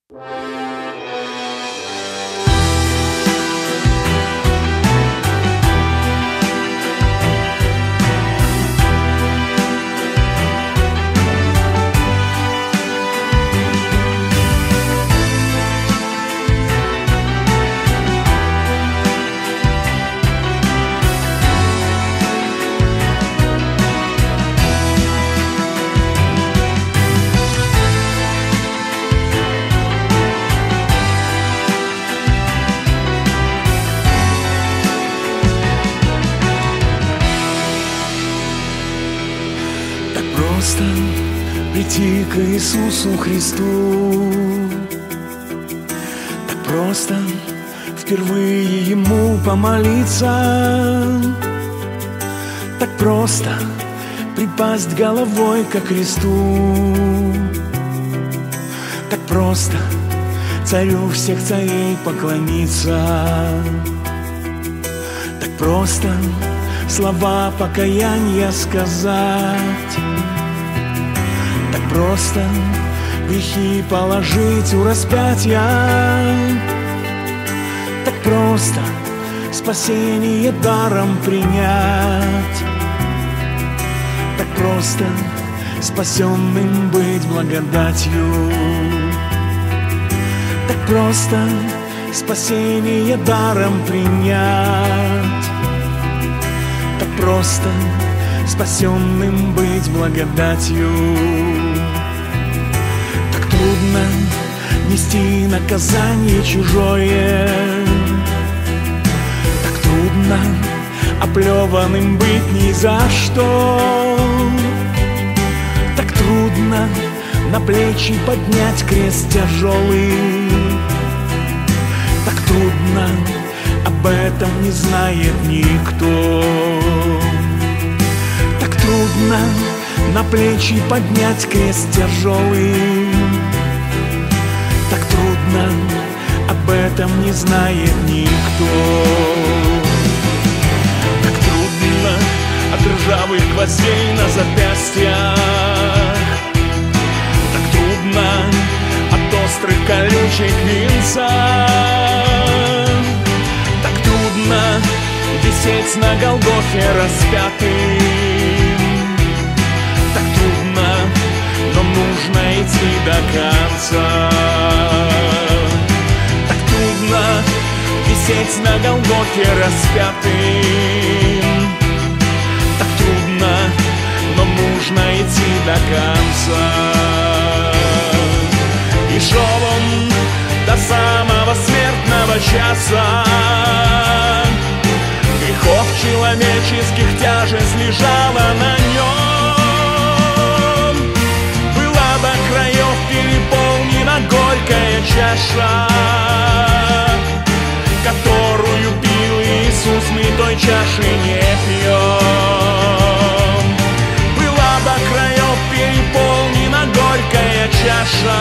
Просто прийти к Иисусу Христу, так просто впервые Ему помолиться, так просто припасть головой ко кресту, так просто Царю всех царей поклониться, так просто слова покаяния сказать, так просто грехи положить у распятия, так просто спасение даром принять, так просто спасенным быть благодатью, так просто спасение даром принять, так просто спасенным быть благодатью. Так трудно нести наказание чужое, так трудно оплеванным быть ни за что, так трудно на плечи поднять крест тяжелый, так трудно, об этом не знает никто. Так трудно на плечи поднять крест тяжелый, так трудно, об этом не знает никто. Так трудно от ржавых гвоздей на запястьях, так трудно от острых колючек винца, так трудно висеть на Голгофе распятым, так трудно, но нужно идти до конца. Так трудно висеть на Голгофе распятым, так трудно, но нужно идти до конца. И шел он до самого смертного часа, грехов человеческих тяжесть лежала на нем, была до краев переполнена горькая чаша, которую пил Иисус, мы той чаши не пьем. Была до краев переполнена горькая чаша,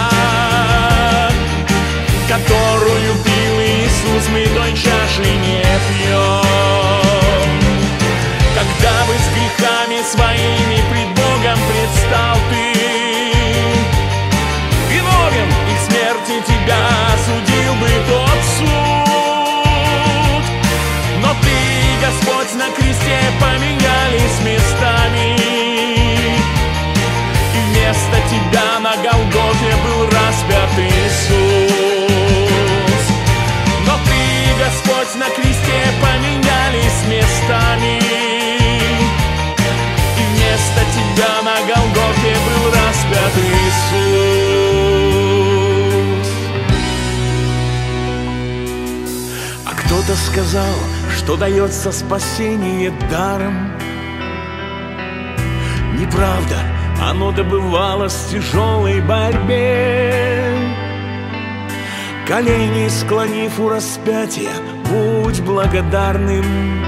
которую пил Иисус, мы той чаши не пьем. Когда бы с грехами своими пред Богом предстал ты, виновен и к смерти тебя судил бы тот суд. Но ты, Господь, на кресте поменялись местами, и вместо тебя на Голгофе был распят Иисус. Но ты, Господь, на кресте поменялись местами, и вместо тебя на Голгофе был распят Иисус. А кто-то сказал, что дается спасение даром. Неправда, оно добывалось в тяжелой борьбе. Колени склонив у распятия, будь благодарным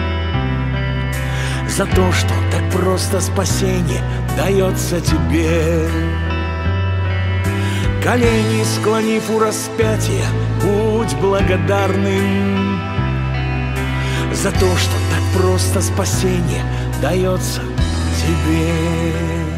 за то, что так просто спасение дается тебе. Колени склонив у распятия, будь благодарным за то, что так просто спасение дается тебе.